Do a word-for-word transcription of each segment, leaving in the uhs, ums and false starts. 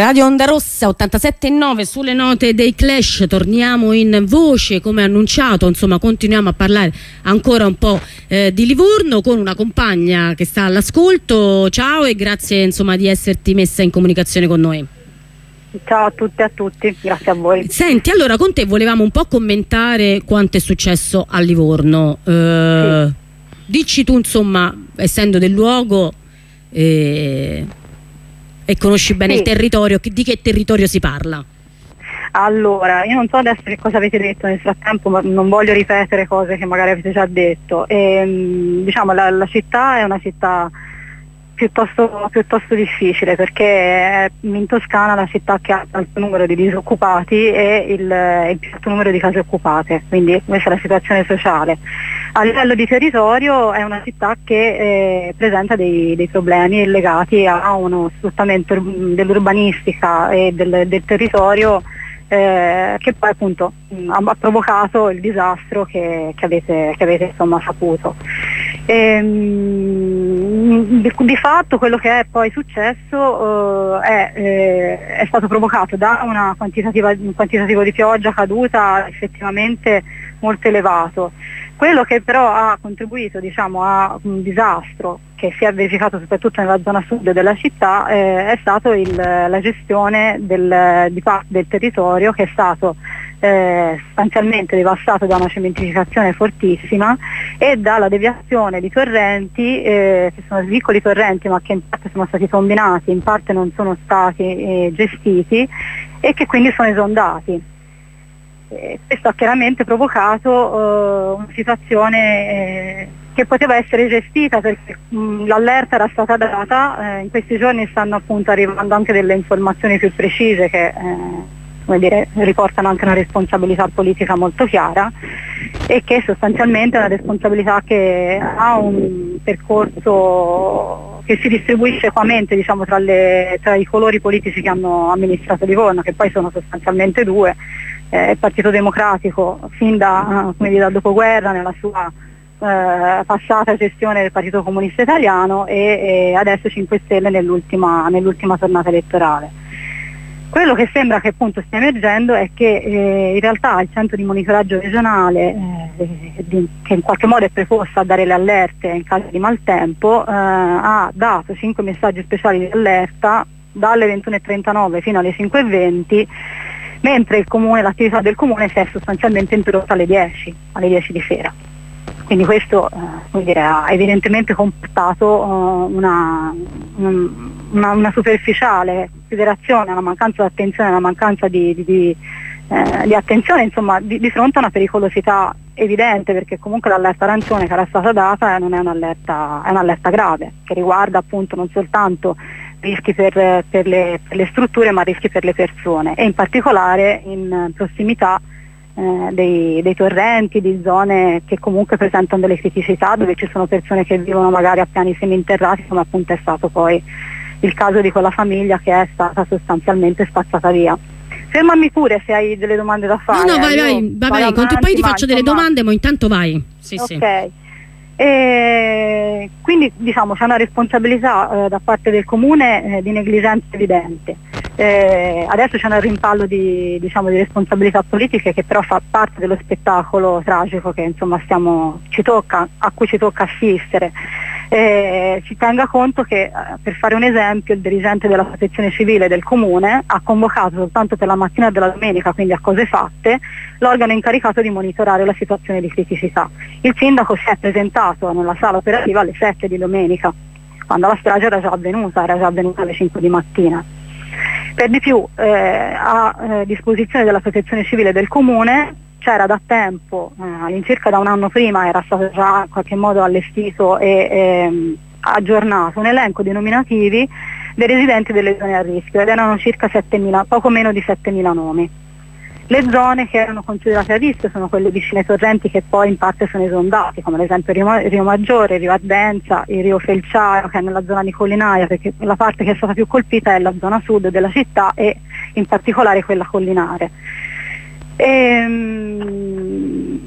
Radio Onda Rossa ottantasette e nove sulle note dei Clash. Torniamo in voce come annunciato, insomma continuiamo a parlare ancora un po' eh, di Livorno con una compagna che sta all'ascolto. Ciao e grazie insomma di esserti messa in comunicazione con noi. Ciao a tutte e a tutti, grazie a voi. Senti, allora con te volevamo un po' commentare quanto è successo a Livorno. Eh, sì. Dici tu insomma, essendo del luogo eh, e conosci bene sì. il territorio, di che territorio si parla? Allora, io non so adesso che cosa avete detto nel frattempo, ma non voglio ripetere cose che magari avete già detto. E, diciamo la, la città è una città piuttosto, piuttosto difficile, perché è in Toscana la città che ha il alto numero di disoccupati e il, il più alto numero di case occupate, quindi questa è la situazione sociale. A livello di territorio è una città che eh, presenta dei, dei problemi legati a uno sfruttamento dell'urbanistica e del, del territorio eh, che poi appunto mh, ha provocato il disastro che, che avete, che avete insomma saputo. E, mh, di, di fatto quello che è poi successo eh, è, eh, è stato provocato da una quantitativa, un quantitativo di pioggia caduta effettivamente molto elevato. Quello che però ha contribuito diciamo, a un disastro che si è verificato soprattutto nella zona sud della città eh, è stato il, la gestione del, di parte del territorio che è stato eh, sostanzialmente devastato da una cementificazione fortissima e dalla deviazione di torrenti eh, che sono piccoli torrenti ma che in parte sono stati combinati, in parte non sono stati eh, gestiti e che quindi sono esondati. Eh, questo ha chiaramente provocato uh, una situazione eh, che poteva essere gestita perché mh, l'allerta era stata data, eh, in questi giorni stanno appunto arrivando anche delle informazioni più precise che eh, come dire, riportano anche una responsabilità politica molto chiara e che sostanzialmente è una responsabilità che ha un percorso che si distribuisce equamente diciamo, tra, le, tra i colori politici che hanno amministrato Livorno, che poi sono sostanzialmente due. Eh, il Partito Democratico fin da, come dire, dal dopoguerra nella sua eh, passata gestione del Partito Comunista Italiano e, e adesso cinque Stelle nell'ultima, nell'ultima tornata elettorale. Quello che sembra che appunto stia emergendo è che eh, in realtà il centro di monitoraggio regionale eh, di, che in qualche modo è preposto a dare le allerte in caso di maltempo eh, ha dato cinque messaggi speciali di allerta dalle ventuno e trentanove fino alle cinque e venti, mentre il comune, l'attività del comune si è sostanzialmente interrotta alle dieci, alle dieci di sera. Quindi questo eh, vuol dire, ha evidentemente comportato uh, una, una, una superficiale considerazione, una mancanza di attenzione, una mancanza di, di, di, eh, di attenzione insomma, di, di fronte a una pericolosità evidente, perché comunque l'allerta arancione che era stata data non è un'allerta, è un'allerta grave, che riguarda appunto non soltanto rischi per, per, le, per le strutture ma rischi per le persone e in particolare in prossimità eh, dei, dei torrenti, di zone che comunque presentano delle criticità, dove ci sono persone che vivono magari a piani seminterrati, come appunto è stato poi il caso di quella famiglia che è stata sostanzialmente spazzata via. Fermami pure se hai delle domande da fare. No, no, vai, vai, vai, vai avanti, poi ti faccio delle insomma... domande, ma intanto vai. Sì, ok. Sì. E quindi diciamo c'è una responsabilità eh, da parte del comune eh, di negligenza evidente. Eh, adesso c'è un rimpallo di, diciamo, di responsabilità politiche che però fa parte dello spettacolo tragico che insomma stiamo, ci tocca, a cui ci tocca assistere. Eh, si tenga conto che eh, per fare un esempio il dirigente della protezione civile del comune ha convocato soltanto per la mattina della domenica, quindi a cose fatte, l'organo incaricato di monitorare la situazione di criticità. Il sindaco si è presentato nella sala operativa alle sette di domenica, quando la strage era già avvenuta, era già avvenuta alle cinque di mattina. Per di più eh, a eh, disposizione della protezione civile del comune c'era da tempo, eh, all'incirca da un anno prima era stato già in qualche modo allestito e ehm, aggiornato un elenco di nominativi dei residenti delle zone a rischio ed erano circa settemila, poco meno di settemila nomi. Le zone che erano considerate a rischio sono quelle vicine ai torrenti che poi in parte sono esondati, come ad esempio il Rio, il Rio Maggiore, il Rio Ardenza, il Rio Felciaro che è nella zona di collinaria, perché la parte che è stata più colpita è la zona sud della città e in particolare quella collinare. E,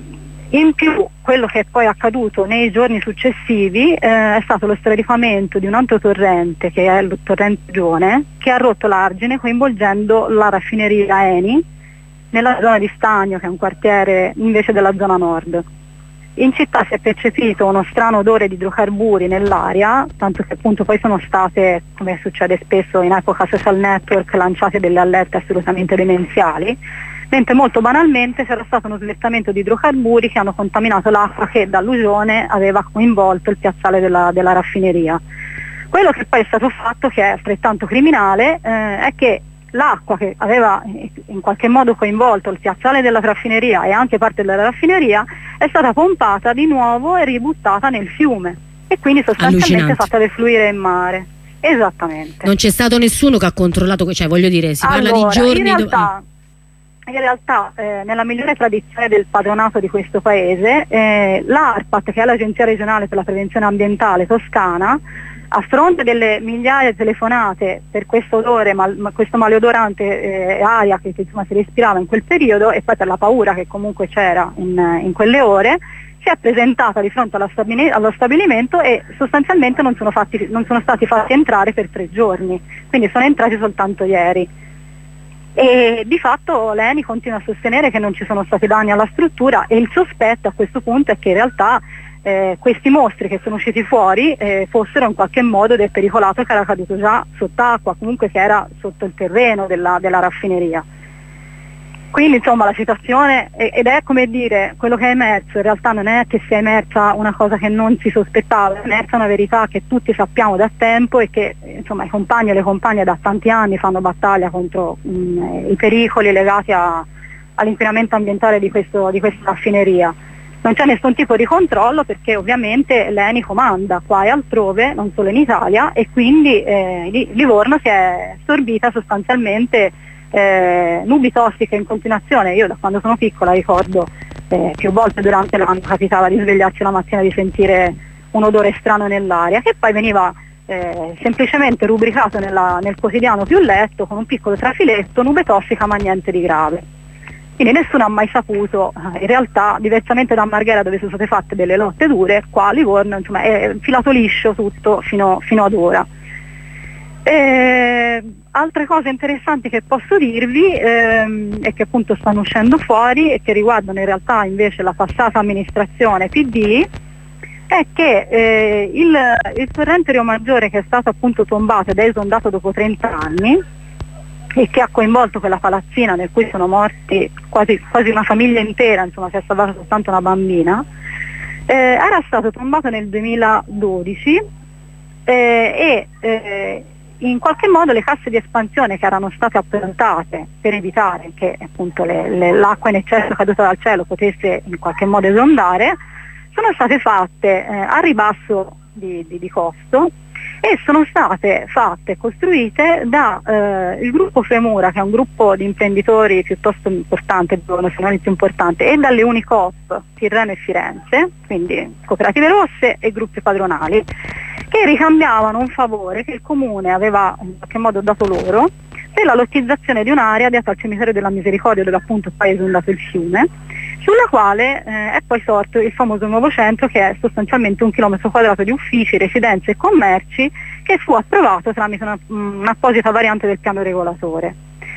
In più, quello che è poi accaduto nei giorni successivi eh, è stato lo straripamento di un altro torrente, che è il torrente Gione, che ha rotto l'argine coinvolgendo la raffineria Eni nella zona di Stagno, che è un quartiere invece della zona nord. In città si è percepito uno strano odore di idrocarburi nell'aria, tanto che appunto poi sono state, come succede spesso in epoca social network, lanciate delle allerte assolutamente demenziali, mentre molto banalmente c'era stato uno slittamento di idrocarburi che hanno contaminato l'acqua che dall'usione aveva coinvolto il piazzale della, della raffineria. Quello che poi è stato fatto, che è altrettanto criminale, eh, è che l'acqua che aveva in qualche modo coinvolto il piazzale della raffineria e anche parte della raffineria è stata pompata di nuovo e ributtata nel fiume e quindi sostanzialmente fatta defluire in mare. Esattamente. Non c'è stato nessuno che ha controllato, cioè voglio dire, si parla allora, di giorni... In realtà, in realtà eh, nella migliore tradizione del padronato di questo paese, eh, l'ARPAT, che è l'Agenzia regionale per la prevenzione ambientale toscana, a fronte delle migliaia di telefonate per questo odore, mal, questo maleodorante eh, aria che, che insomma, si respirava in quel periodo e poi per la paura che comunque c'era in, in quelle ore, si è presentata di fronte allo, stabili- allo stabilimento e sostanzialmente non sono, fatti, non sono stati fatti entrare per tre giorni, quindi sono entrati soltanto ieri. E di fatto l'Eni continua a sostenere che non ci sono stati danni alla struttura e il sospetto a questo punto è che in realtà Eh, questi mostri che sono usciti fuori eh, fossero in qualche modo del pericolato che era caduto già sott'acqua, comunque che era sotto il terreno della, della raffineria. Quindi insomma la situazione, ed è come dire, quello che è emerso in realtà non è che sia emersa una cosa che non si sospettava, è emersa una verità che tutti sappiamo da tempo e che insomma i compagni e le compagne da tanti anni fanno battaglia contro mh, i pericoli legati a, all'inquinamento ambientale di, questo, di questa raffineria. Non c'è nessun tipo di controllo perché ovviamente l'Eni comanda qua e altrove, non solo in Italia, e quindi eh, Livorno si è assorbita sostanzialmente eh, nubi tossiche in continuazione. Io da quando sono piccola ricordo eh, più volte durante l'anno capitava di svegliarci la mattina e di sentire un odore strano nell'aria che poi veniva eh, semplicemente rubricato nella, nel quotidiano più letto con un piccolo trafiletto, nube tossica ma niente di grave. Quindi nessuno ha mai saputo, in realtà diversamente da Marghera dove sono state fatte delle lotte dure, qua a Livorno insomma, è filato liscio tutto fino, fino ad ora. E altre cose interessanti che posso dirvi ehm, e che appunto stanno uscendo fuori e che riguardano in realtà invece la passata amministrazione P D è che eh, il, il torrente Rio Maggiore, che è stato appunto tombato ed è esondato dopo trenta anni e che ha coinvolto quella palazzina nel cui sono morti quasi, quasi una famiglia intera, insomma si è salvata soltanto una bambina, eh, era stato tombato nel duemiladodici eh, e eh, in qualche modo le casse di espansione che erano state approntate per evitare che appunto le, le, l'acqua in eccesso caduta dal cielo potesse in qualche modo esondare, sono state fatte eh, a ribasso di, di, di costo e sono state fatte e costruite da eh, il gruppo Femura, che è un gruppo di imprenditori piuttosto importante, se non il più importante, e dalle Unicoop Tirreno e Firenze, quindi cooperative rosse e gruppi padronali, che ricambiavano un favore che il comune aveva in qualche modo dato loro per la lottizzazione di un'area data al cimitero della Misericordia, dove appunto poi è esondato il fiume, sulla quale eh, è poi sorto il famoso nuovo centro, che è sostanzialmente un chilometro quadrato di uffici, residenze e commerci, che fu approvato tramite una, un'apposita variante del piano regolatore.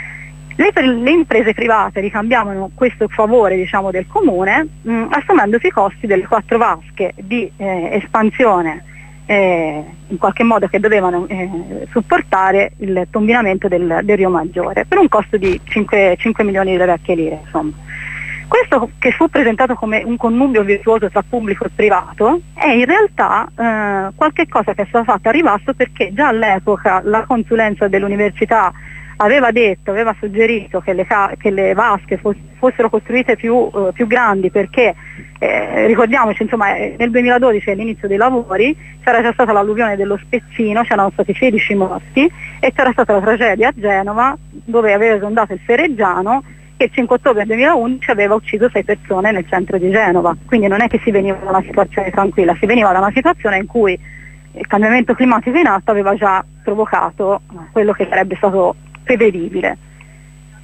Le, le imprese private ricambiavano questo favore, diciamo, del comune, mh, assumendosi i costi delle quattro vasche di eh, espansione Eh, in qualche modo che dovevano eh, supportare il tombinamento del, del Rio Maggiore per un costo di cinque milioni di vecchie lire, insomma. Questo, che fu presentato come un connubio virtuoso tra pubblico e privato, è in realtà eh, qualche cosa che è stata fatta a ribasso, perché già all'epoca la consulenza dell'università aveva detto, aveva suggerito che le, che le vasche fossero costruite più, eh, più grandi, perché eh, ricordiamoci, insomma, nel duemiladodici all'inizio dei lavori c'era già stata l'alluvione dello Spezzino, c'erano stati sedici morti e c'era stata la tragedia a Genova dove aveva esondato il Ferreggiano, che il cinque ottobre duemilaundici aveva ucciso sei persone nel centro di Genova. Quindi non è che si veniva da una situazione tranquilla, si veniva da una situazione in cui il cambiamento climatico in atto aveva già provocato quello che sarebbe stato prevedibile.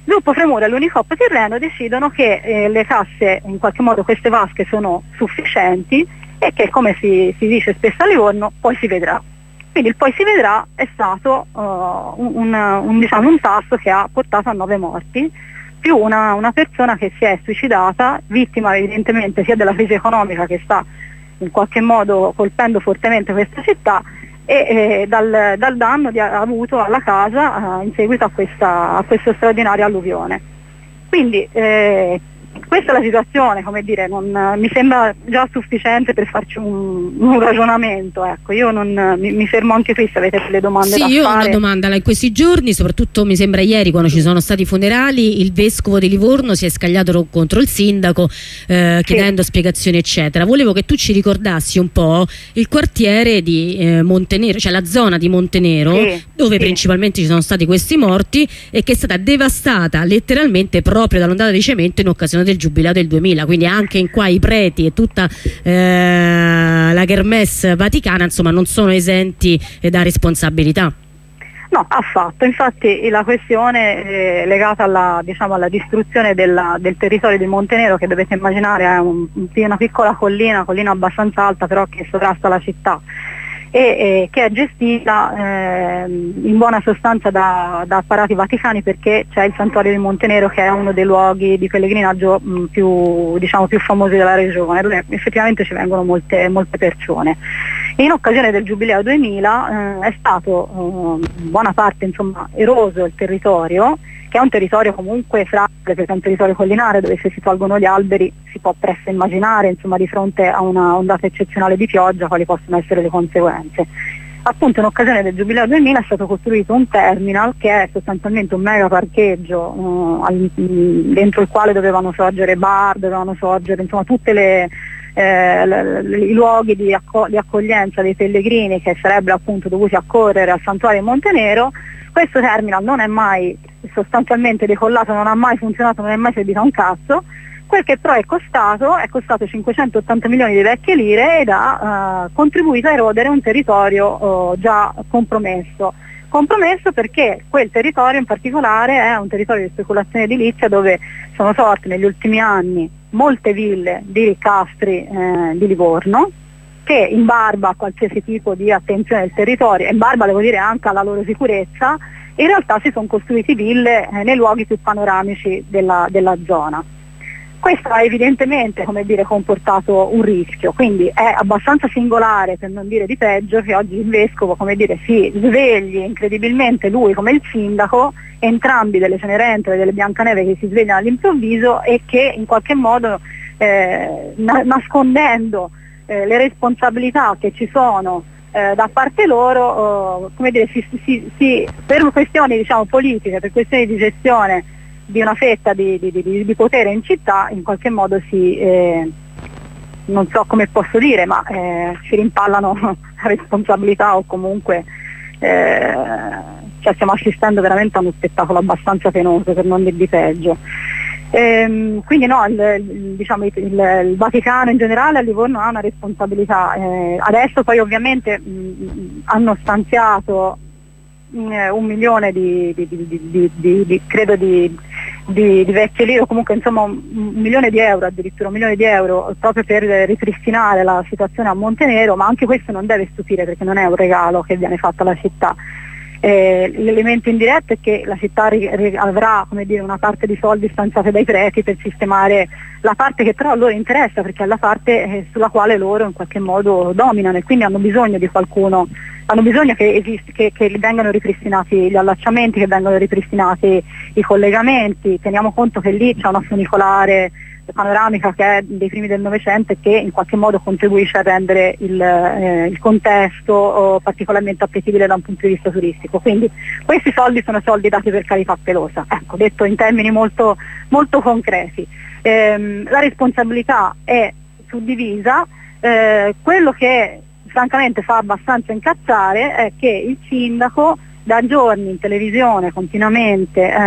Gruppo Premura e l'Unicoop Tirreno decidono che eh, le casse, in qualche modo queste vasche sono sufficienti e che, come si, si dice spesso a Livorno, poi si vedrà. Quindi il poi si vedrà è stato uh, un, un, un, diciamo, un tasto che ha portato a nove morti, più una, una persona che si è suicidata, vittima evidentemente sia della crisi economica che sta in qualche modo colpendo fortemente questa città, e eh, dal, dal danno di, avuto alla casa eh, in seguito a questa, a questa straordinaria alluvione. Quindi eh, questa è la situazione, come dire, non, mi sembra già sufficiente per farci un, un ragionamento, ecco. Io non, mi, mi fermo anche qui se avete delle domande sì, da io fare. ho una domanda. In questi giorni, soprattutto mi sembra ieri, quando ci sono stati i funerali, il vescovo di Livorno si è scagliato contro il sindaco eh, chiedendo sì. spiegazioni eccetera. Volevo che tu ci ricordassi un po' il quartiere di eh, Montenero, cioè la zona di Montenero, sì, dove sì. principalmente ci sono stati questi morti e che è stata devastata letteralmente proprio dall'ondata di cemento in occasione del giubileo del duemila, quindi anche in qua i preti e tutta eh, la kermesse vaticana insomma non sono esenti eh, da responsabilità. No, affatto, infatti la questione eh, legata alla, diciamo, alla distruzione della, del territorio di Montenero, che dovete immaginare è un, una piccola collina, collina abbastanza alta però che sovrasta la città, e eh, che è gestita eh, in buona sostanza da, da apparati vaticani, perché c'è il santuario di Montenero, che è uno dei luoghi di pellegrinaggio mh, più, diciamo, più famosi della regione, dove effettivamente ci vengono molte, molte persone. E in occasione del Giubileo duemila eh, è stato eh, in buona parte insomma, eroso il territorio, che è un territorio comunque fragile, perché è un territorio collinare dove se si tolgono gli alberi si può presto immaginare insomma, di fronte a una ondata eccezionale di pioggia quali possono essere le conseguenze. Appunto in occasione del Giubileo duemila è stato costruito un terminal che è sostanzialmente un mega parcheggio eh, dentro il quale dovevano sorgere bar, dovevano sorgere insomma tutte le Eh, l- l- i luoghi di, acco- di accoglienza dei pellegrini che sarebbero appunto dovuti accorrere al santuario in Montenero. Questo terminal non è mai sostanzialmente decollato, non ha mai funzionato, non è mai servito a un cazzo. Quel che però è costato è costato cinquecentottanta milioni di vecchie lire ed ha eh, contribuito a erodere un territorio eh, già compromesso. Compromesso perché quel territorio in particolare è un territorio di speculazione edilizia dove sono sorte negli ultimi anni molte ville di ricastri eh, di Livorno, che in barba a qualsiasi tipo di attenzione del territorio, e in barba devo dire anche alla loro sicurezza, in realtà si sono costruiti ville eh, nei luoghi più panoramici della, della zona. Questo ha evidentemente, come dire, comportato un rischio, quindi è abbastanza singolare, per non dire di peggio, che oggi il vescovo, come dire, si svegli incredibilmente, lui come il sindaco, entrambi delle Cenerentola e delle Biancaneve che si svegliano all'improvviso e che in qualche modo eh, na- nascondendo eh, le responsabilità che ci sono eh, da parte loro, eh, come dire, si, si, si, per questioni diciamo politiche, per questioni di gestione di una fetta di, di, di, di potere in città, in qualche modo si, eh, non so come posso dire, ma eh, si rimpallano la responsabilità o comunque eh, cioè stiamo assistendo veramente a uno spettacolo abbastanza penoso, per non dir di peggio. Ehm, quindi no, il, il, diciamo, il, il Vaticano in generale a Livorno ha una responsabilità. Eh, adesso poi ovviamente mh, hanno stanziato un milione di, di, di, di, di, di credo di, di, di vecchie lire, o comunque insomma un, un milione di euro, addirittura un milione di euro proprio per ripristinare la situazione a Montenero, ma anche questo non deve stupire perché non è un regalo che viene fatto alla città. Eh, l'elemento indiretto è che la città ri, ri, avrà come dire, una parte di soldi stanziate dai preti per sistemare la parte che però a loro interessa, perché è la parte eh, sulla quale loro in qualche modo dominano e quindi hanno bisogno di qualcuno, hanno bisogno che, esist- che, che vengano ripristinati gli allacciamenti, che vengano ripristinati i collegamenti. Teniamo conto che lì c'è una funicolare panoramica che è dei primi del Novecento e che in qualche modo contribuisce a rendere il, eh, il contesto oh, particolarmente appetibile da un punto di vista turistico. Quindi questi soldi sono soldi dati per carità pelosa, ecco, detto in termini molto, molto concreti. Ehm, la responsabilità è suddivisa, eh, quello che francamente fa abbastanza incazzare è che il sindaco da giorni in televisione continuamente eh,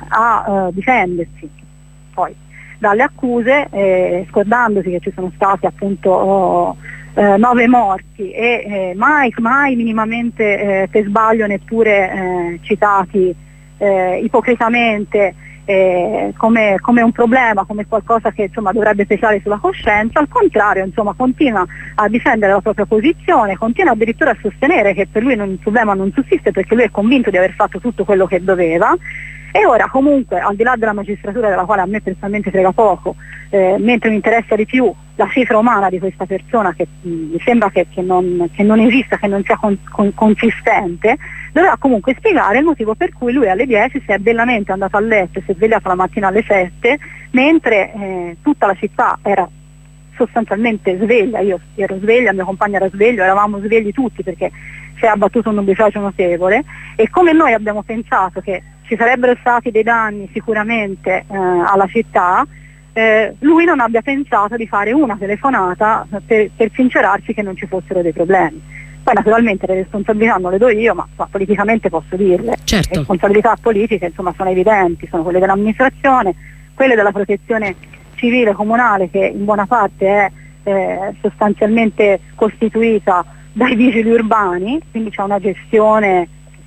a eh, difendersi poi dalle accuse, eh, scordandosi che ci sono stati appunto oh, eh, nove morti e eh, mai, mai minimamente eh, per sbaglio neppure eh, citati eh, ipocritamente eh, come, come un problema, come qualcosa che insomma dovrebbe pesare sulla coscienza. Al contrario, insomma, continua a difendere la propria posizione, continua addirittura a sostenere che per lui non, il problema non sussiste, perché lui è convinto di aver fatto tutto quello che doveva. E ora comunque, al di là della magistratura, della quale a me personalmente frega poco, eh, mentre mi interessa di più la cifra umana di questa persona, che mh, mi sembra che, che, non, che non esista, che non sia con, con, consistente, dovrà comunque spiegare il motivo per cui lui alle dieci si è bellamente andato a letto e si è svegliato la mattina alle sette, mentre eh, tutta la città era sostanzialmente sveglia. Io ero sveglia, il mio compagno era sveglio, eravamo svegli tutti, perché si è abbattuto un nubifragio notevole, e come noi abbiamo pensato che ci sarebbero stati dei danni sicuramente eh, alla città, eh, lui non abbia pensato di fare una telefonata per, per sincerarsi che non ci fossero dei problemi. Poi naturalmente le responsabilità non le do io, ma, ma politicamente posso dirle. Certo. Le responsabilità politiche insomma sono evidenti, sono quelle dell'amministrazione, quelle della protezione civile comunale, che in buona parte è eh, sostanzialmente costituita dai vigili urbani, quindi c'è una gestione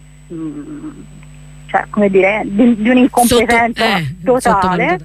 mh, cioè, come dire, di, di un'incompetenza Sotto, eh, totale.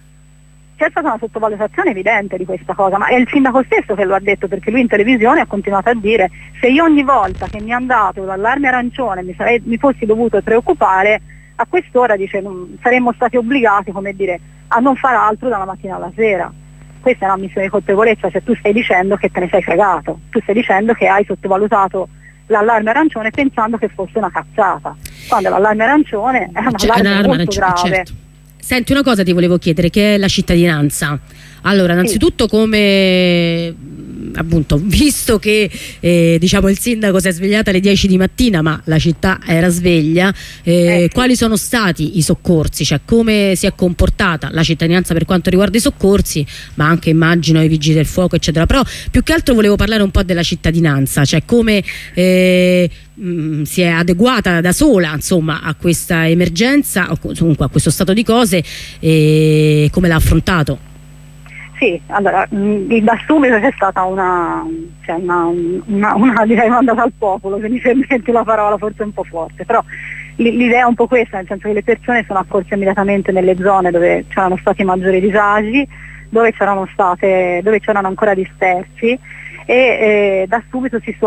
C'è stata una sottovalutazione evidente di questa cosa, ma è il sindaco stesso che lo ha detto, perché lui in televisione ha continuato a dire: se io ogni volta che mi è andato l'allarme arancione mi, sarei, mi fossi dovuto preoccupare, a quest'ora, dice, non, saremmo stati obbligati, come dire, a non fare altro dalla mattina alla sera. Questa è una missione di colpevolezza, cioè tu stai dicendo che te ne sei fregato, tu stai dicendo che hai sottovalutato l'allarme arancione pensando che fosse una cazzata, quando l'allarme arancione è un cioè, allarme molto arancione, grave. Certo. Senti, una cosa ti volevo chiedere, che è la cittadinanza. Allora, innanzitutto, sì, come appunto, visto che eh, diciamo il sindaco si è svegliato alle dieci di mattina, ma la città era sveglia, eh, eh, sì. quali sono stati i soccorsi? Cioè, come si è comportata la cittadinanza per quanto riguarda i soccorsi, ma anche immagino i vigili del fuoco, eccetera. Però più che altro volevo parlare un po' della cittadinanza, cioè come eh, mh, si è adeguata da sola, insomma, a questa emergenza, o comunque a questo stato di cose, e come l'ha affrontato. Sì, allora, mh, da subito c'è stata una, cioè una, una, una direi mandata al popolo, se mi permetti la parola forse un po' forte, però l'idea è un po' questa, nel senso che le persone sono accorse immediatamente nelle zone dove c'erano stati maggiori disagi, dove c'erano state, dove c'erano ancora dispersi, e eh, da subito si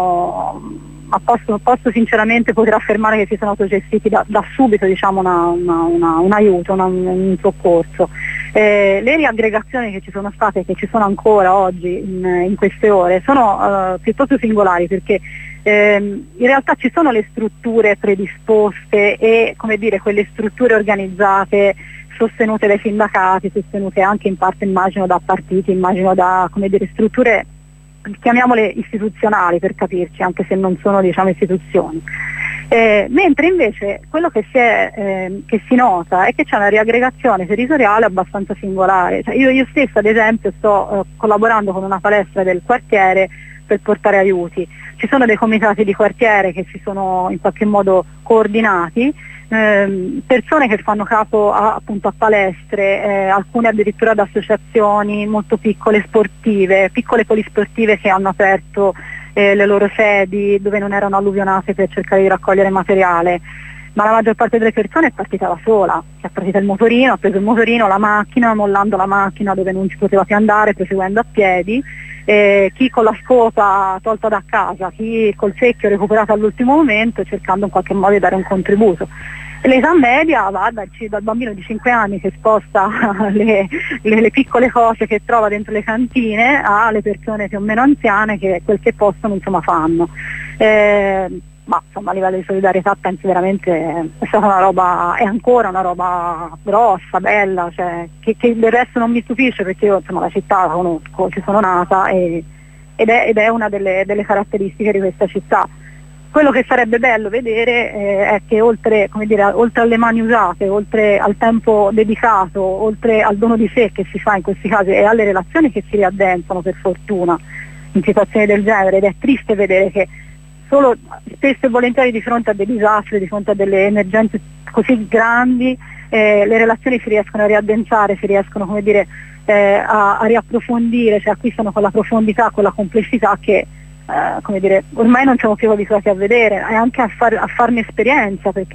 sono, a posto, posso sinceramente poter affermare che si sono autogestiti da, da subito, diciamo, una, una, una, un aiuto, una, un soccorso. Eh, le riaggregazioni che ci sono state e che ci sono ancora oggi in, in queste ore sono uh, piuttosto singolari, perché ehm, in realtà ci sono le strutture predisposte e, come dire, quelle strutture organizzate sostenute dai sindacati, sostenute anche in parte, immagino, da partiti, immagino da, come dire, strutture, chiamiamole istituzionali per capirci, anche se non sono, diciamo, istituzioni. Eh, mentre invece quello che si, è, eh, che si nota è che c'è una riaggregazione territoriale abbastanza singolare. Cioè io, io stessa, ad esempio, sto eh, collaborando con una palestra del quartiere per portare aiuti. Ci sono dei comitati di quartiere che si sono in qualche modo coordinati, ehm, persone che fanno capo a, appunto a palestre, eh, alcune addirittura ad associazioni molto piccole sportive, piccole polisportive che hanno aperto Eh, le loro sedi dove non erano alluvionate per cercare di raccogliere materiale, ma la maggior parte delle persone è partita da sola, è partita il motorino, ha preso il motorino, la macchina, mollando la macchina dove non si poteva più andare, proseguendo a piedi, eh, chi con la scopa tolta da casa, chi col secchio recuperato all'ultimo momento, cercando in qualche modo di dare un contributo. L'età media va dal, dal bambino di cinque anni che sposta le, le, le piccole cose che trova dentro le cantine alle persone più o meno anziane che quel che possono, insomma, fanno. Eh, ma insomma, a livello di solidarietà penso veramente è stata una roba, è ancora una roba grossa, bella, cioè, che, che del resto non mi stupisce, perché io, insomma, la città la conosco, ci sono nata e, ed, è, ed è una delle, delle caratteristiche di questa città. Quello che sarebbe bello vedere eh, è che oltre, come dire, oltre alle mani usate, oltre al tempo dedicato, oltre al dono di sé che si fa in questi casi e alle relazioni che si riaddensano, per fortuna, in situazioni del genere, ed è triste vedere che solo spesso e volentieri di fronte a dei disastri, di fronte a delle emergenze così grandi, eh, le relazioni si riescono a riaddensare, si riescono, come dire, eh, a, a riapprofondire, cioè acquistano quella profondità, quella complessità che Uh, come dire, ormai non siamo più abituati a vedere e anche a, far, a farne esperienza, perché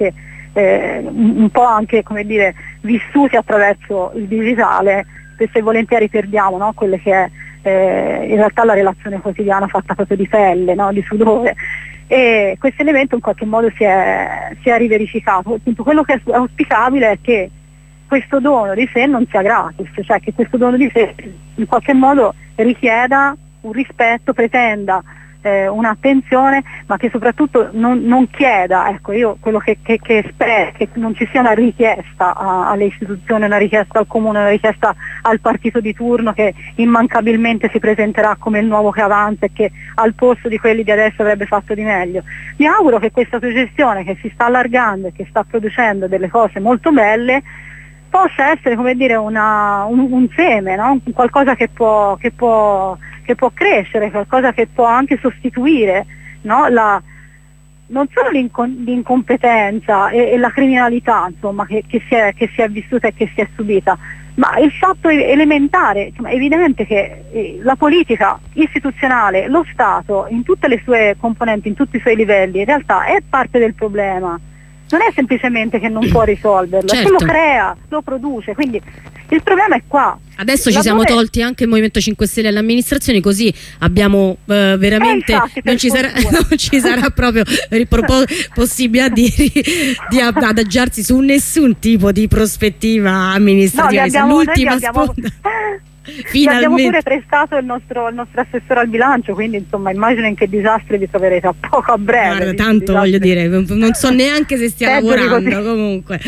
eh, un, un po' anche, come dire, vissuti attraverso il digitale, spesso e volentieri perdiamo, no? Quelle che è eh, in realtà la relazione quotidiana fatta proprio di pelle, no? Di sudore, e questo elemento in qualche modo si è, si è riverificato. Appunto, quello che è auspicabile è che questo dono di sé non sia gratis, cioè che questo dono di sé in qualche modo richieda un rispetto, pretenda eh, un'attenzione, ma che soprattutto non, non chieda, ecco, io quello che, che, che spero che non ci sia una richiesta a, alle istituzioni, una richiesta al comune, una richiesta al partito di turno che immancabilmente si presenterà come il nuovo che avanza e che al posto di quelli di adesso avrebbe fatto di meglio. Mi auguro che questa suggestione che si sta allargando e che sta producendo delle cose molto belle possa essere, come dire, una, un, un seme, no? Qualcosa che può, che, può, che può crescere, qualcosa che può anche sostituire, no? La, non solo l'incom- l'incompetenza e, e la criminalità, insomma, che, che, si è, che si è vissuta e che si è subita, ma il fatto elementare, insomma, è evidente che eh, la politica istituzionale, lo Stato, in tutte le sue componenti, in tutti i suoi livelli, in realtà è parte del problema. Non è semplicemente che non può risolverlo, certo. È che lo crea, lo produce, quindi il problema è qua. Adesso ci siamo tolti anche il Movimento cinque Stelle all'amministrazione, così abbiamo eh, veramente, eh, infatti, non, ci sarà, non ci sarà proprio possibilità di, di adagiarsi su nessun tipo di prospettiva amministrativa. No, abbiamo, l'ultima abbiamo... sponda. Finalmente. Abbiamo pure prestato il nostro, il nostro assessore al bilancio, quindi insomma immagino in che disastri vi troverete a poco, a breve. Guarda, tanto voglio dire, non so neanche se stia lavorando comunque.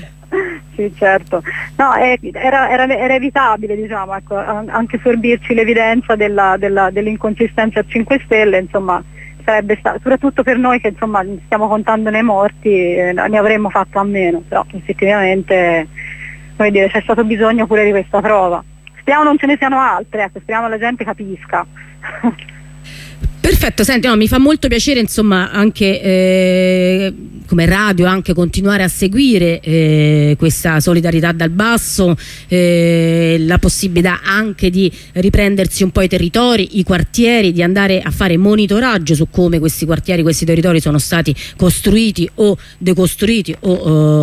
Sì, certo. No, è, era, era, era evitabile, diciamo, ecco, anche sorbirci l'evidenza della, della, dell'inconsistenza a cinque Stelle, insomma, sarebbe stato, soprattutto per noi che insomma stiamo contando nei morti, eh, ne avremmo fatto a meno, però effettivamente, come dire, c'è stato bisogno pure di questa prova. Speriamo non ce ne siano altre, ecco, speriamo la gente capisca. Perfetto, senti, no, mi fa molto piacere insomma anche eh, come radio anche continuare a seguire eh, questa solidarietà dal basso, eh, la possibilità anche di riprendersi un po' i territori, i quartieri, di andare a fare monitoraggio su come questi quartieri, questi territori sono stati costruiti o decostruiti o,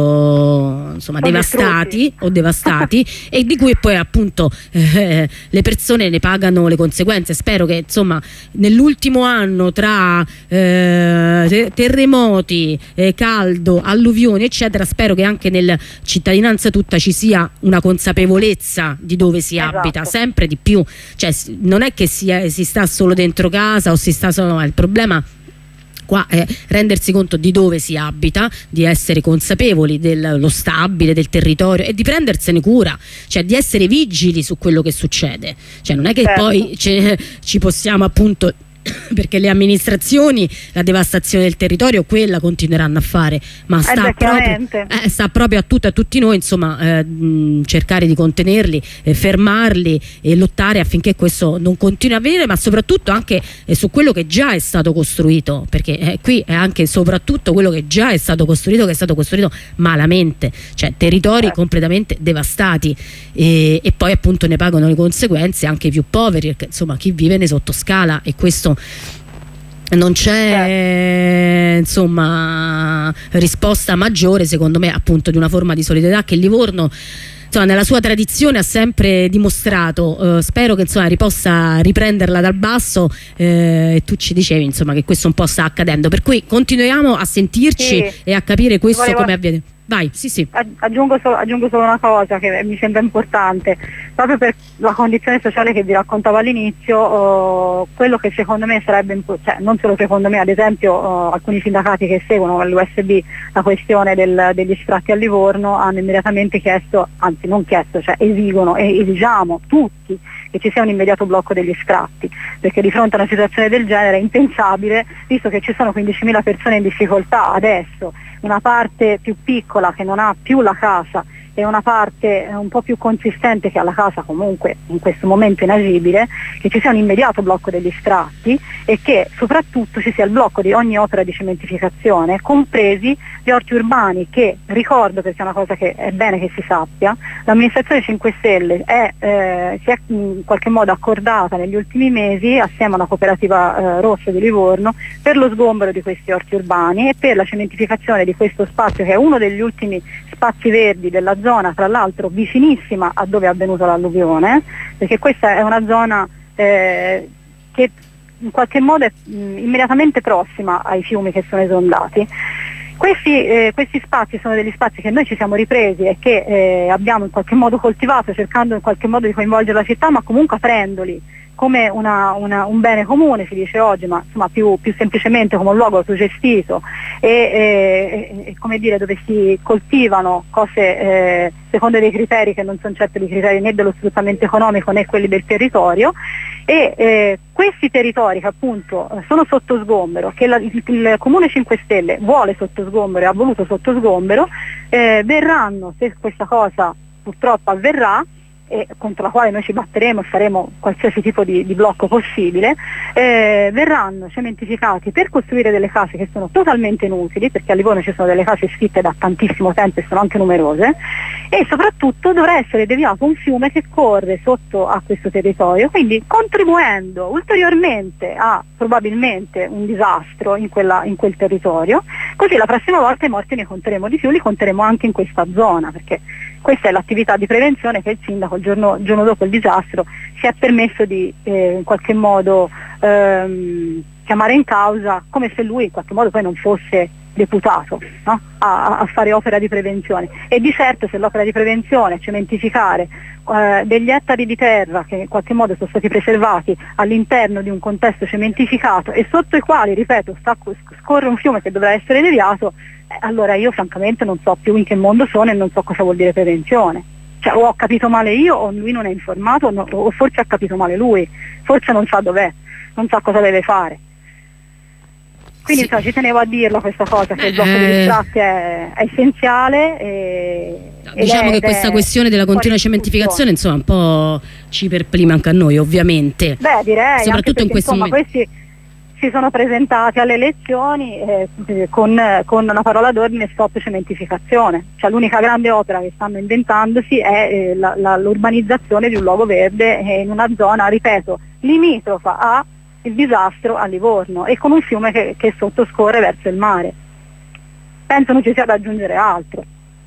o insomma o devastati distrutti. o devastati e di cui poi appunto eh, le persone ne pagano le conseguenze. Spero che insomma nell'ultimo anno tra eh, terremoti, eh, caldo, alluvioni eccetera, spero che anche nella cittadinanza tutta ci sia una consapevolezza di dove si esatto. abita sempre di più, cioè non è che si, è, si sta solo dentro casa o si sta solo, no, il problema qua è rendersi conto di dove si abita, di essere consapevoli dello stabile, del territorio e di prendersene cura, cioè di essere vigili su quello che succede, cioè non è che certo. poi ci possiamo appunto perché le amministrazioni la devastazione del territorio quella continueranno a fare, ma sta, eh, proprio, eh, sta proprio a, tutti, a tutti noi insomma eh, mh, cercare di contenerli, eh, fermarli e lottare affinché questo non continui a avvenire, ma soprattutto anche eh, su quello che già è stato costruito, perché eh, qui è anche soprattutto quello che già è stato costruito, che è stato costruito malamente, cioè territori eh. completamente devastati e, e poi appunto ne pagano le conseguenze anche i più poveri, perché insomma chi vive nei sottoscala, e questo non c'è insomma risposta maggiore secondo me appunto di una forma di solidarietà che Livorno insomma nella sua tradizione ha sempre dimostrato. eh, spero che insomma possa riprenderla dal basso, eh, e tu ci dicevi insomma che questo un po' sta accadendo, per cui continuiamo a sentirci sì. e a capire questo Volevo... come avviene. Vai, sì, sì. Aggiungo solo, aggiungo solo una cosa che mi sembra importante, proprio per la condizione sociale che vi raccontavo all'inizio, oh, quello che secondo me sarebbe, cioè non solo secondo me, ad esempio oh, alcuni sindacati che seguono l'U S B la questione del, degli sfratti a Livorno hanno immediatamente chiesto, anzi non chiesto, cioè esigono e esigiamo tutti che ci sia un immediato blocco degli sfratti, perché di fronte a una situazione del genere è impensabile, visto che ci sono quindicimila persone in difficoltà adesso, una parte più piccola che non ha più la casa e una parte un po' più consistente che ha la casa comunque in questo momento inagibile, che ci sia un immediato blocco degli sfratti e che soprattutto ci sia il blocco di ogni opera di cementificazione, compresi gli orti urbani, che ricordo, perché è una cosa che è bene che si sappia, l'amministrazione cinque Stelle è, eh, si è in qualche modo accordata negli ultimi mesi assieme a una cooperativa eh, rossa di Livorno per lo sgombero di questi orti urbani e per la cementificazione di questo spazio, che è uno degli ultimi spazi verdi della zona, tra l'altro vicinissima a dove è avvenuta l'alluvione, perché questa è una zona eh, che in qualche modo è mh, immediatamente prossima ai fiumi che sono esondati. Questi, eh, questi spazi sono degli spazi che noi ci siamo ripresi e che eh, abbiamo in qualche modo coltivato, cercando in qualche modo di coinvolgere la città, ma comunque aprendoli come una, una, un bene comune, si dice oggi, ma insomma più, più semplicemente come un luogo autogestito e, e, e come dire, dove si coltivano cose eh, secondo dei criteri che non sono certo dei criteri né dello sfruttamento economico né quelli del territorio, e eh, questi territori che appunto sono sotto sgombero, che la, il, il Comune cinque Stelle vuole sotto sgombero e ha voluto sotto sgombero, eh, verranno, se questa cosa purtroppo avverrà, e contro la quale noi ci batteremo e faremo qualsiasi tipo di, di blocco possibile, eh, verranno cementificati per costruire delle case che sono totalmente inutili, perché a Livorno ci sono delle case sfitte da tantissimo tempo e sono anche numerose, e soprattutto dovrà essere deviato un fiume che corre sotto a questo territorio, quindi contribuendo ulteriormente a probabilmente un disastro in, quella, in quel territorio, così la prossima volta i morti ne conteremo di più, li conteremo anche in questa zona, perché questa è l'attività di prevenzione che il sindaco il giorno, il giorno dopo il disastro si è permesso di eh, in qualche modo ehm, chiamare in causa, come se lui in qualche modo poi non fosse deputato, no? a, a fare opera di prevenzione. E di certo, se l'opera di prevenzione è cementificare eh, degli ettari di terra che in qualche modo sono stati preservati all'interno di un contesto cementificato e sotto i quali, ripeto, sta, scorre un fiume che dovrà essere deviato, eh, allora io francamente non so più in che mondo sono e non so cosa vuol dire prevenzione. Cioè, o ho capito male io, o lui non è informato, o, no, o forse ha capito male lui, forse non sa dov'è, non sa cosa deve fare. Quindi sì, insomma, ci tenevo a dirlo questa cosa, che eh, il blocco degli sfratti è, è essenziale. E, diciamo che questa questione della continua cementificazione insomma un po' ci perplima anche a noi, ovviamente. Beh, direi, soprattutto perché, in questo insomma, momento. Questi si sono presentati alle elezioni eh, con, con una parola d'ordine: stop cementificazione. Cioè, l'unica grande opera che stanno inventandosi è eh, la, la, l'urbanizzazione di un luogo verde eh, in una zona, ripeto, limitrofa a il disastro a Livorno e con un fiume che, che sottoscorre verso il mare. Penso non ci sia da aggiungere altro.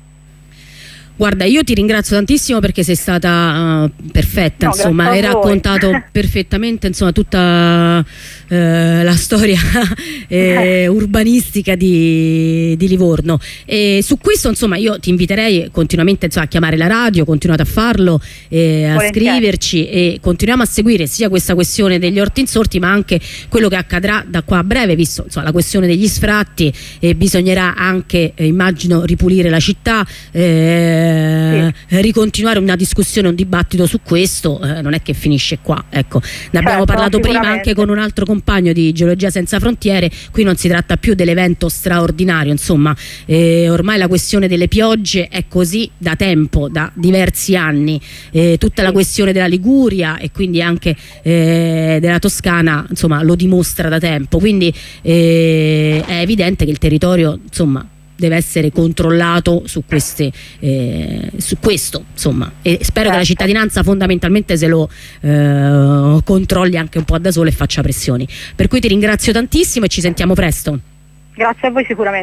Guarda, io ti ringrazio tantissimo perché sei stata uh, perfetta, no, insomma, hai raccontato perfettamente, insomma, tutta uh, la storia eh, urbanistica di, di Livorno. E su questo, insomma, io ti inviterei continuamente, insomma, a chiamare la radio, continuate a farlo, eh, a scriverci e continuiamo a seguire sia questa questione degli orti insorti, ma anche quello che accadrà da qua a breve, visto, insomma, la questione degli sfratti, e bisognerà anche, eh, immagino, ripulire la città, eh, Sì. ricontinuare una discussione, un dibattito su questo, eh, non è che finisce qua, ecco. Ne abbiamo certo, parlato prima anche con un altro compagno di Geologia Senza Frontiere. Qui non si tratta più dell'evento straordinario, insomma, eh, ormai la questione delle piogge è così da tempo, da diversi anni, eh, tutta la questione della Liguria e quindi anche eh, della Toscana, insomma, lo dimostra da tempo, quindi eh, è evidente che il territorio, insomma, deve essere controllato su, queste, eh, su questo, insomma, e spero che la cittadinanza fondamentalmente se lo eh, controlli anche un po' da sola e faccia pressioni. Per cui ti ringrazio tantissimo e ci sentiamo presto. Grazie a voi sicuramente.